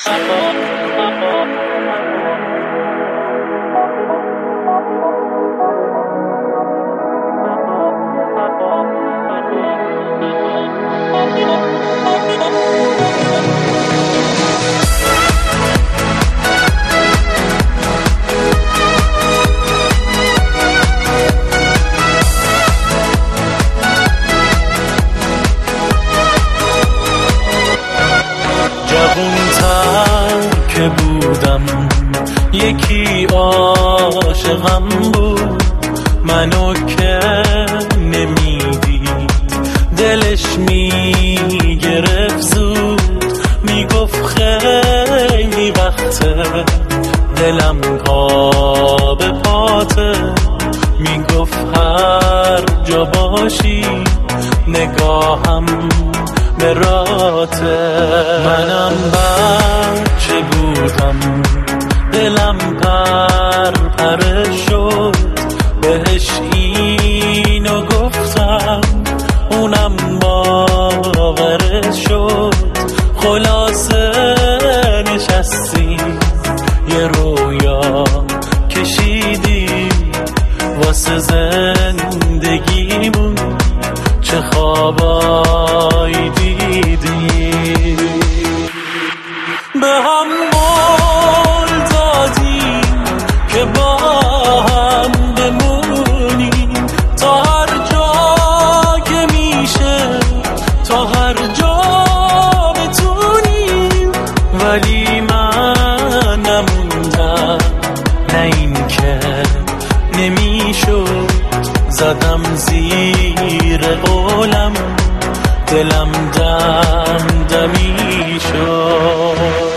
جوون‌تر که بودم یکی عاشقم بود، منو که نمیدید دلش میگرفت زود، میگفت خیلی وقته دلم پا به پاته، میگفت هر جا باشی نگاهم به راته. منم بچه بودم دلم پر شد، بهش اینو گفتم اونم باورش شد. خلاصه نشستیم یه رویا کشیدیم واسه زندگیمون، چه خوابایی دیدیم. به هم قول دادیم که با هم بمونیم تا هر جا که میشه، تا هر جا بتونیم، ولی من نموندم، نه این که نمیشد. زدم زیر قولم دلم دمدمی شد.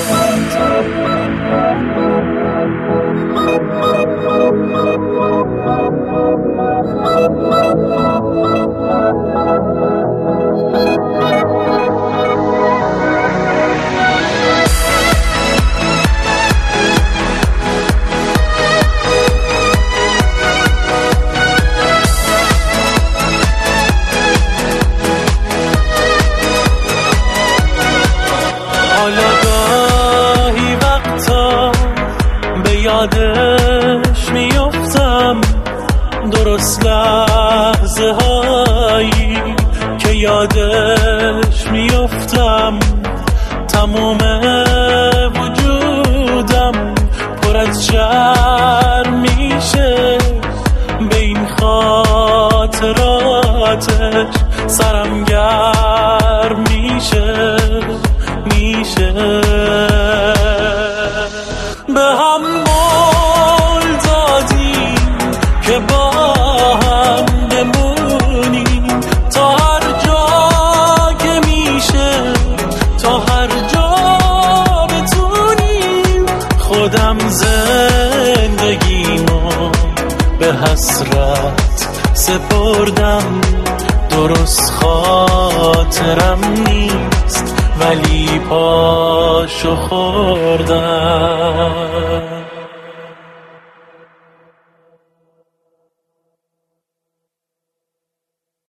حالا گاهی وقتا به یادش میفتم، درست لحظه هایی که یادش میفتم، تموم وجودم پر از شرم میشه به این خاطراتش، سرم گرم میشه. به هم قول دادیم که با هم بمونیم تا هر جا که میشه، تا هر جا بتونیم. خودم زندگیمو به حسرت سپردم، درست خاطرم نیست ولی پاشو خوردم.